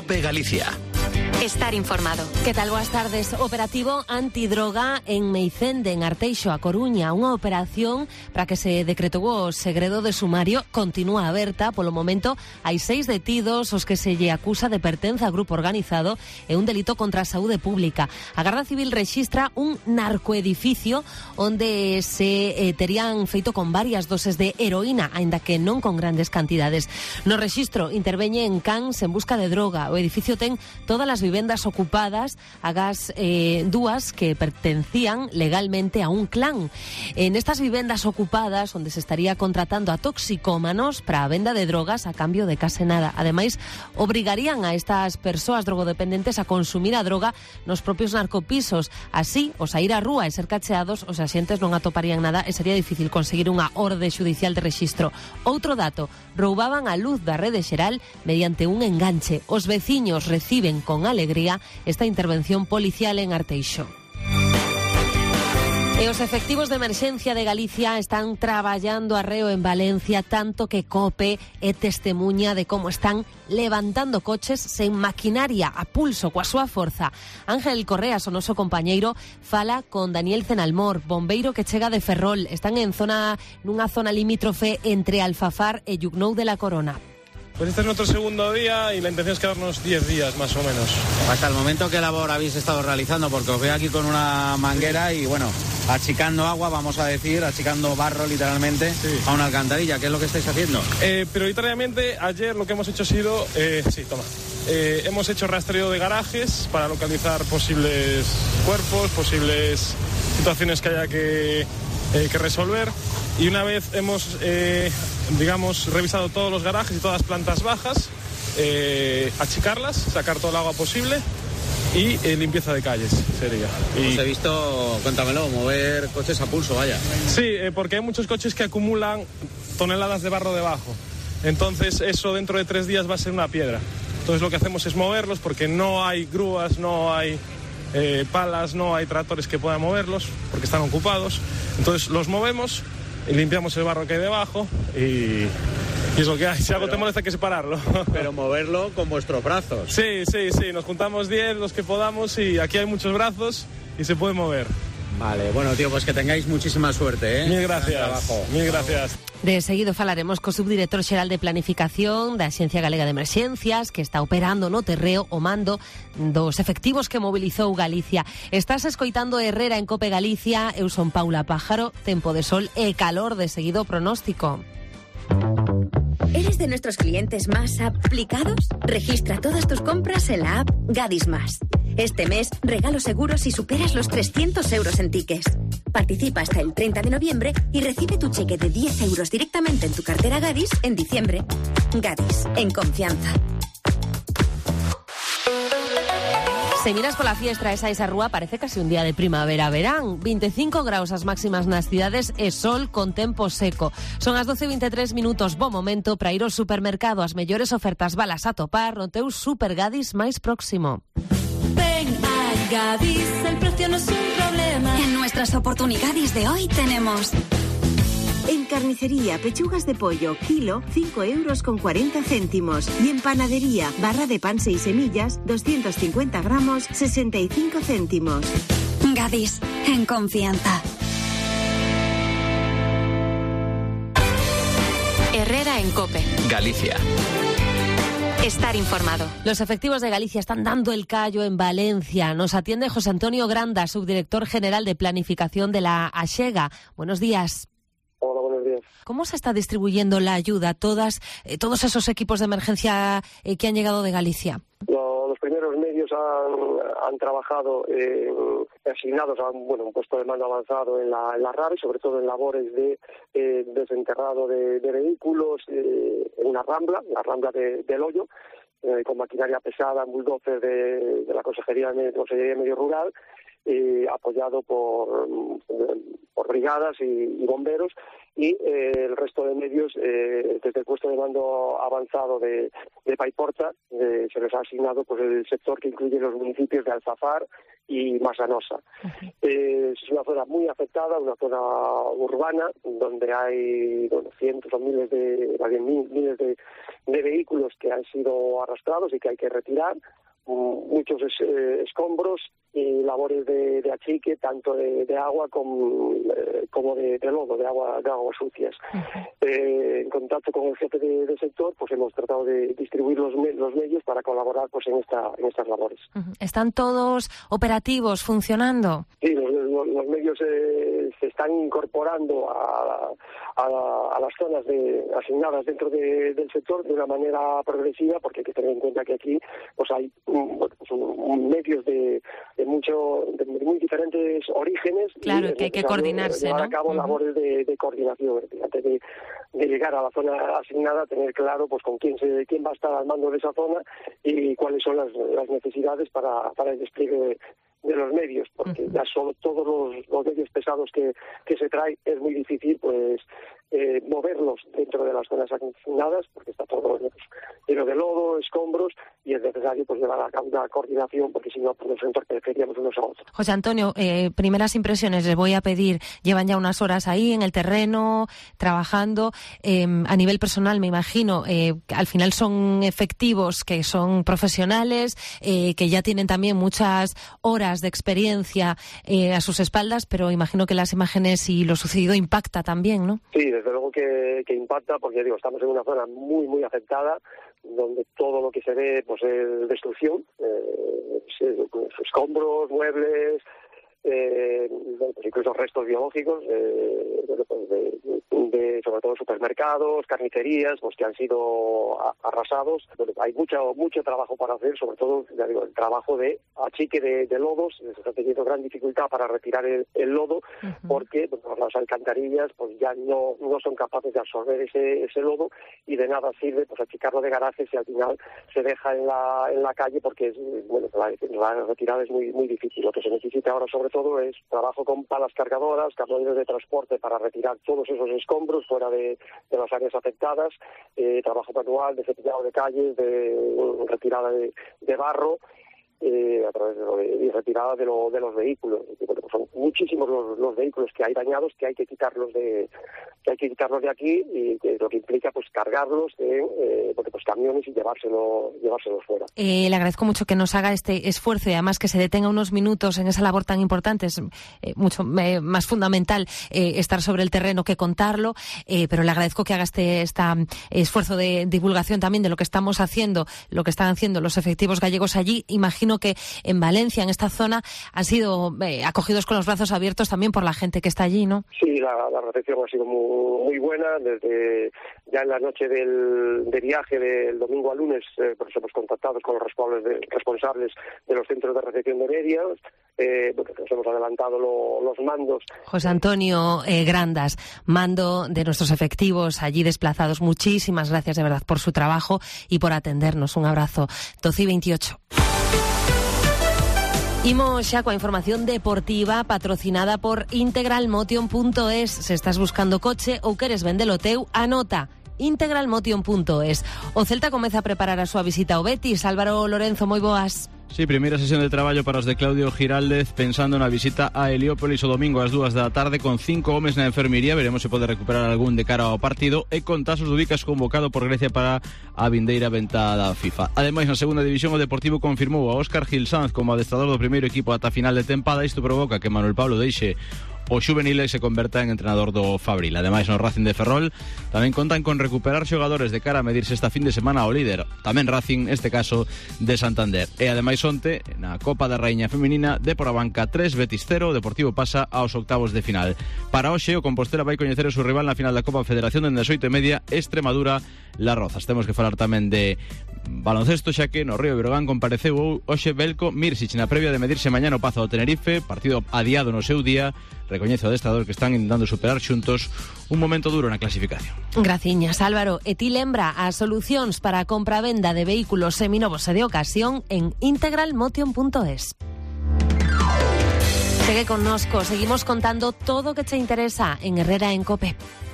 COPE Galicia. Estar informado. Que tal? Boas tardes. Operativo antidroga en Meicende, en Arteixo, a Coruña. Unha operación para que se decretou o segredo de sumario continúa aberta. Polo momento, hai 6 detidos os que se lle acusa de pertenza a grupo organizado e un delito contra a saúde pública. A Garda Civil rexistra un narcoedificio onde se terían feito con varias doses de heroína, aínda que non con grandes cantidades. No rexistro interveñen cans en busca de droga. O edificio ten todas as vivendas ocupadas, agás dúas que pertencían legalmente a un clan. En estas vivendas ocupadas, onde se estaría contratando a toxicómanos para a venda de drogas a cambio de case nada. Ademais, obrigarían a estas persoas drogodependentes a consumir a droga nos propios narcopisos. Así, ao sair á rúa e ser cacheados, os axentes non atoparían nada e sería difícil conseguir unha orde xudicial de rexistro. Outro dato, roubaban a luz da rede xeral mediante un enganche. Os veciños reciben con alegría esta intervención policial en Arteixo. E os efectivos de emerxencia de Galicia están traballando arreo en Valencia, tanto que COPE é testemuña de como están levantando coches sen maquinaria, a pulso, coa súa forza. Ángel Correas, o noso compañeiro, fala con Daniel Cenalmor, bombeiro que chega de Ferrol. Están nunha zona limítrofe entre Alfafar e Llucnou de la Corona. Pues este es nuestro segundo día y la intención es quedarnos 10 días más o menos. Hasta el momento, ¿qué labor habéis estado realizando? Porque os veo aquí con una manguera y, bueno, achicando agua, vamos a decir, achicando barro literalmente, sí, a una alcantarilla. ¿Qué es lo que estáis haciendo? Prioritariamente, ayer lo que hemos hecho ha sido... hemos hecho rastreo de garajes para localizar posibles cuerpos, posibles situaciones que haya que resolver. Y una vez hemos, revisado todos los garajes y todas las plantas bajas, achicarlas, sacar todo el agua posible y limpieza de calles sería. Os he visto, cuéntamelo, mover coches a pulso, vaya. Sí, porque hay muchos coches que acumulan toneladas de barro debajo. Entonces eso dentro de 3 días va a ser una piedra. Entonces lo que hacemos es moverlos porque no hay grúas, no hay palas, no hay tractores que puedan moverlos porque están ocupados. Entonces los movemos y limpiamos el barro que hay debajo y es lo que hay. Si algo te molesta hay que separarlo. Pero moverlo con vuestros brazos. Sí, nos juntamos 10, los que podamos, y aquí hay muchos brazos y se puede mover. Vale, bueno, tío, pues que tengáis muchísima suerte, ¿eh? Mil gracias. Mil gracias. De seguido falaremos co subdirector xeral de Planificación da Axencia Galega de Emerxencias, que está operando no terreo o mando dos efectivos que mobilizou Galicia. Estás escoitando Herrera en COPE Galicia. Eu son Paula Pájaro. Tempo de sol e calor, de seguido pronóstico. ¿Eres de nuestros clientes más aplicados? Registra todas tus compras en la app Gadis Más. Este mes, regalo seguro si superas los 300 euros en tickets. Participa hasta el 30 de noviembre y recibe tu cheque de 10 euros directamente en tu cartera Gadis en diciembre. Gadis, en confianza. Se miras pola fiestra esa rúa, parece casi un día de primavera-verán. 25 graus as máximas nas cidades e sol con tempo seco. Son as 12:23 minutos, bo momento para ir ao supermercado. As mellores ofertas balas a topar no teu Super Gadis máis próximo. Ven a Gadis, el precio no es un problema. En nuestras oportunidades de hoy tenemos... En carnicería, pechugas de pollo, kilo, 5,40 €. Y en panadería, barra de pan 6 semillas, 250 gramos, 65 céntimos. Gadis, en confianza. Herrera en COPE Galicia. Estar informado. Los efectivos de Galicia están dando el callo en Valencia. Nos atiende José Antonio Granda, subdirector general de Planificación de la Axega. Buenos días. Hola, buenos días. ¿Cómo se está distribuyendo la ayuda a todos esos equipos de emergencia que han llegado de Galicia? Los primeros medios han trabajado asignados a un puesto de mando avanzado en la RAVE, sobre todo en labores de desenterrado de vehículos, en una rambla, la rambla del Hoyo, con maquinaria pesada, bulldozer de la Consejería de Medio Rural, apoyado por brigadas y bomberos, y el resto de medios, desde el puesto de mando avanzado de Paiporta, se les ha asignado pues el sector que incluye los municipios de Alfafar y Masanosa. Es una zona muy afectada, una zona urbana, donde hay cientos o miles de vehículos que han sido arrastrados y que hay que retirar, muchos escombros y labores de achique, tanto de agua como de lodo, de agua sucias. En contacto con el jefe de sector, pues hemos tratado de distribuir los medios para colaborar pues en estas labores. ¿Están todos operativos, funcionando? Sí, los medios se están incorporando a las zonas asignadas dentro del sector de una manera progresiva, porque hay que tener en cuenta que aquí pues hay medios de muy diferentes orígenes. Claro, que hay que coordinarse, llevar a cabo labores de coordinación. Antes de llegar a la zona asignada, tener claro pues con quién va a estar al mando de esa zona y cuáles son las necesidades para el despliegue de los medios, porque ya solo todos los medios pesados que se trae es muy difícil pues moverlos dentro de las zonas asignadas, porque está todo lleno de lodo, escombros, y es necesario pues llevar a cabo una coordinación, porque si no pues nos entorpeceríamos unos a otros. José Antonio, primeras impresiones les voy a pedir. Llevan ya unas horas ahí en el terreno trabajando. A nivel personal, me imagino, al final son efectivos que son profesionales, que ya tienen también muchas horas de experiencia a sus espaldas, pero imagino que las imágenes y lo sucedido impacta también, ¿no? Sí, desde luego que impacta, porque estamos en una zona muy, muy afectada, donde todo lo que se ve pues es destrucción, escombros, muebles, pues incluso restos biológicos, sobre todo supermercados, carnicerías, pues que han sido arrasados. Hay mucho trabajo para hacer, sobre todo el trabajo de achique de lodos. Se está teniendo gran dificultad para retirar el lodo, porque las alcantarillas pues ya no son capaces de absorber ese lodo, y de nada sirve pues achicarlo de garajes y al final se deja en la calle, porque la retirada es muy, muy difícil. Lo que se necesita ahora sobre todo es trabajo con palas cargadoras, camiones de transporte para retirar todos esos escombros fuera de las áreas afectadas, trabajo manual de cepillado de calles, de retirada de barro, a través de retirada de los vehículos. Pues son muchísimos los vehículos que hay dañados, que hay que quitarlos de aquí, y que lo que implica pues cargarlos en pues camiones y llevárselos fuera. Le agradezco mucho que nos haga este esfuerzo, y además que se detenga unos minutos en esa labor tan importante. Es mucho más fundamental estar sobre el terreno que contarlo, pero le agradezco que haga este esfuerzo de divulgación también de lo que estamos haciendo, lo que están haciendo los efectivos gallegos allí. Imagino que en Valencia, en esta zona, han sido acogidos con los brazos abiertos también por la gente que está allí, ¿no? Sí, la recepción ha sido muy buena. Desde ya en la noche de viaje del domingo al lunes, pues hemos contactado con los responsables de los centros de recepción de medios. Nos hemos adelantado los mandos. José Antonio Grandas, mando de nuestros efectivos allí desplazados. Muchísimas gracias de verdad por su trabajo y por atendernos. Un abrazo. 12:28. Imos xa coa información deportiva patrocinada por integralmotion.es. Se estás buscando coche ou queres vendelo teu, anota integralmotion.es. O Celta comeza a preparar a súa visita ao Betis. Álvaro Lorenzo, moi boas. Sí, primeira sesión de traballo para os de Claudio Giraldez, pensando na visita a Heliópolis o domingo ás 2 da tarde, con 5 homes na enfermería. Veremos se pode recuperar algún de cara ao partido, e con Tasos Dubicas convocado por Grecia para a vindeira venta da FIFA. Ademais, na segunda división, o Deportivo confirmou a Óscar Gil Sanz como adestrador do primeiro equipo ata final de tempada. Isto provoca que Manuel Pablo deixe o xuvenil se converta en entrenador do Fabril. Ademais, no Racing de Ferrol tamén contan con recuperar xogadores de cara a medirse esta fin de semana ao líder, tamén Racing, neste caso de Santander. E ademais, onte, na Copa da Raíña Feminina, Dépor a Banca 3, Betis 0, o Deportivo pasa aos octavos de final. Para hoxe, o Compostela vai coñecer o seu rival na final da Copa Federación dende as 8:30, Extremadura Las Rozas. Temos que falar tamén de baloncesto, xa que no Río Breogán compareceu hoxe Belko Mirsic na previa de medirse mañá no Pazo do Tenerife, partido adiado no seu día. Recoñece o adestrador que están intentando superar xuntos un momento duro na clasificación. Graciñas, Álvaro. E ti lembra as solucións para a compra-venda de vehículos seminovos e de ocasión en integralmotion.es. Segue connosco, seguimos contando todo o que te interesa en Herrera en COPE.